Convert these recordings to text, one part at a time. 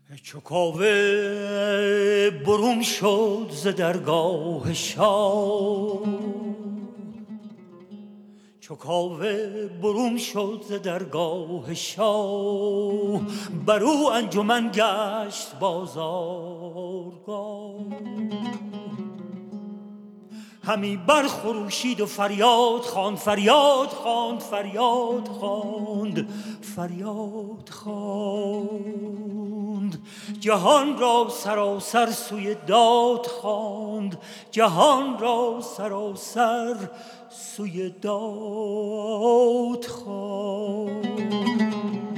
چو کاوه برون شد ز درگاه شاه، چو کاوه برون شد ز درگاه شاه، بر او انجمن گشت بازارگاه. همی برخروشید و فریاد خواند، فریاد خواند، فریاد خواند، فریاد خواند. جهان را سراسر سوی داد خواند، جهان را سراسر سوی داد خواند.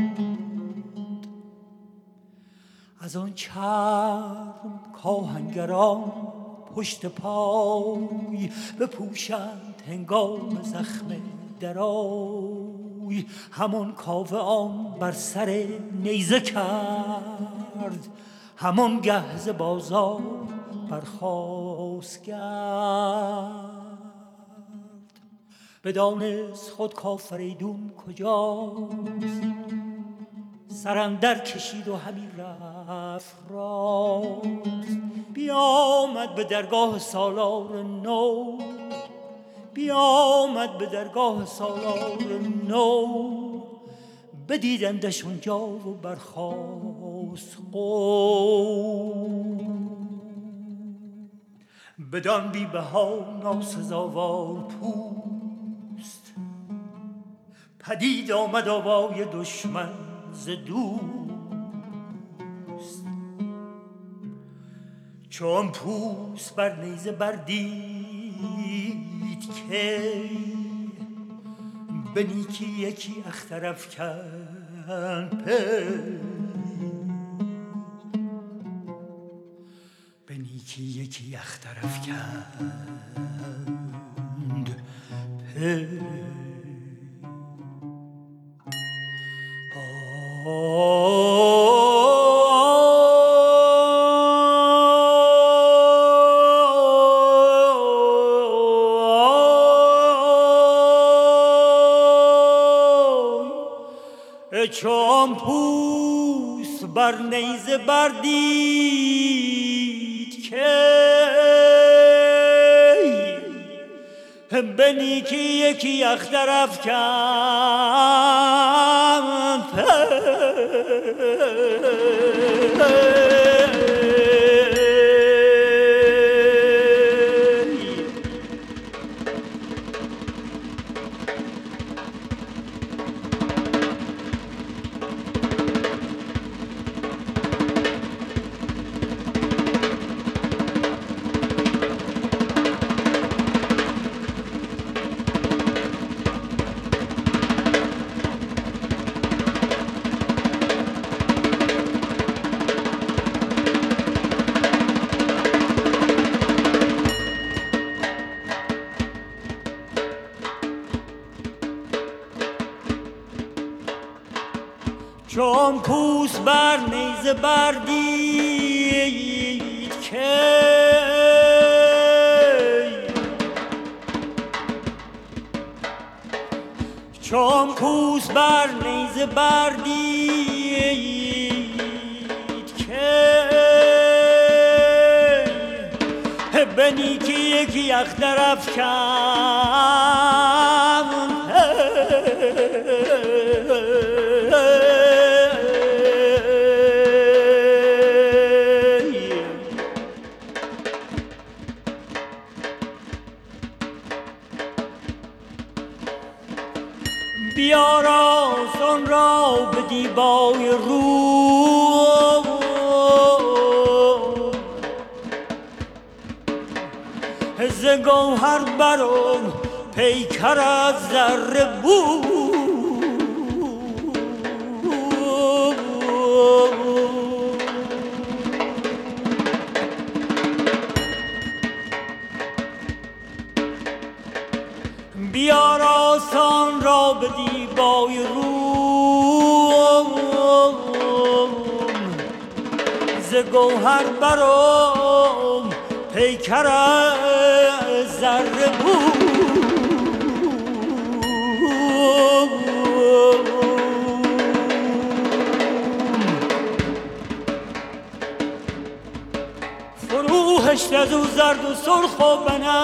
از آن چرم کاهنگران پشت پای بپوشند هنگام زخم درای. همان کاوه آن بر سر نیزه کرد، همان گه ز بازار برخاست گرد. بدانست خود کافریدون کجاست، سر اندر کشید و همی رفت راست. بیامد به درگاه سالار نو، بیامد به درگاه سالار نو. بدیدندش اونجا و برخاست قوم. بدان بی بها ناسزاوار پوست، پدید آمد آوای دشمن ز دوست. چون پوست بر نیزه بردید که به نیکی یکی اختر افکند پی، به نیکی یکی اختر افکند پی. چون پوست بر نیزه بردید که به نیکی یکی اختر افکند چون پوست بر نیزه بردید که چون پوست بر نیزه بردید که به نیکی یکی اختر افکند بیاراست آن را به دیبای روم، ز گوهر برون پیکر از زر بود. بیاراست آن را به دیبای روم، ز گوهر برم پیکر از زر بود. فروهشت از او زرد و سرخ و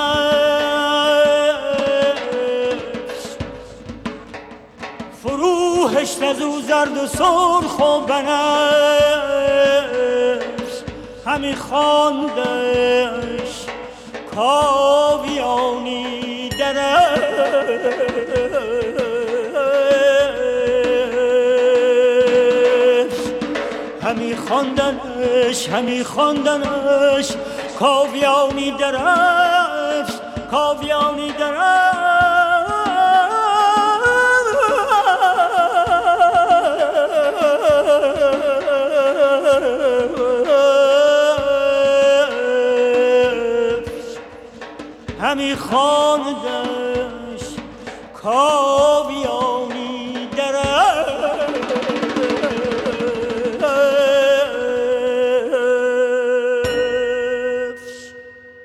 بنفش، فروهشت از او زرد و سرخ و بنفش، همی خواندش کاویانی درفش، همی خواندنش همی خواندنش کاویانی درفش، کاویانی درفش. همی خواندش